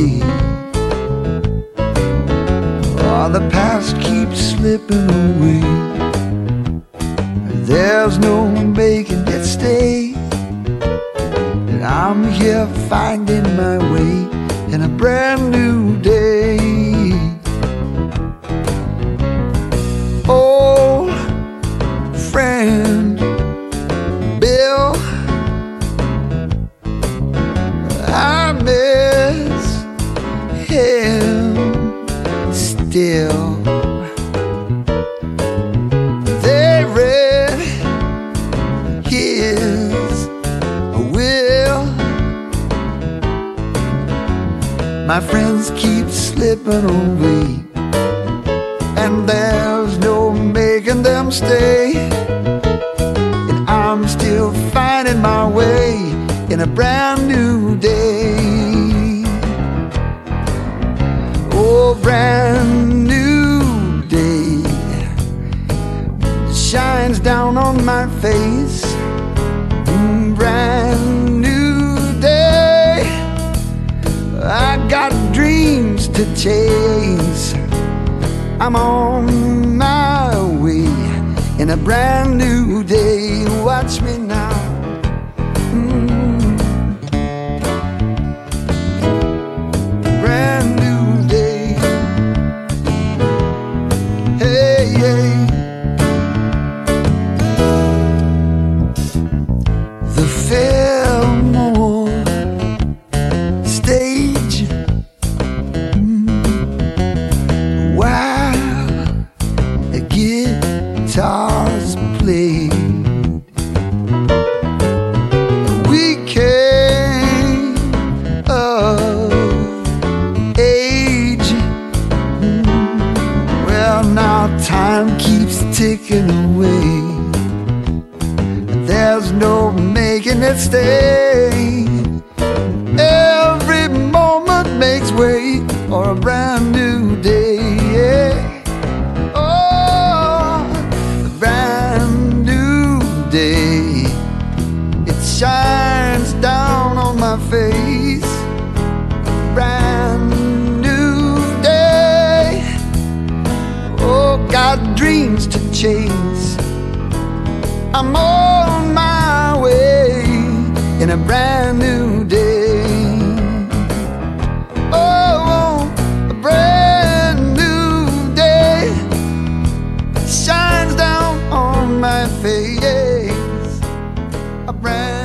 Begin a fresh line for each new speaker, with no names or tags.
day. Oh, the past keeps slipping away. There's no making it stay. And I'm here finding my way in a brand new day. Old friend Bill, I miss him still. They read his will. My friends keep slipping away, and there's no making them stay. And I'm still finding my way in a brand new day. Oh, brand new day shines down on my face. Brand new day, I got dreams to chase. I'm on my way in a brand new day. Watch me now. Brand new day. Hey, hey. The Fillmore stage, while the guitars played, we came of age. Well, now time keeps ticking away. There's no making it stay. Every moment makes way for a brand new day. Yeah. Oh, a brand new day. It shines down on my face. Brand new day. Oh, got dreams to chase. I'm on my way in a brand new day. Oh, a brand new day shines down on my face. A brand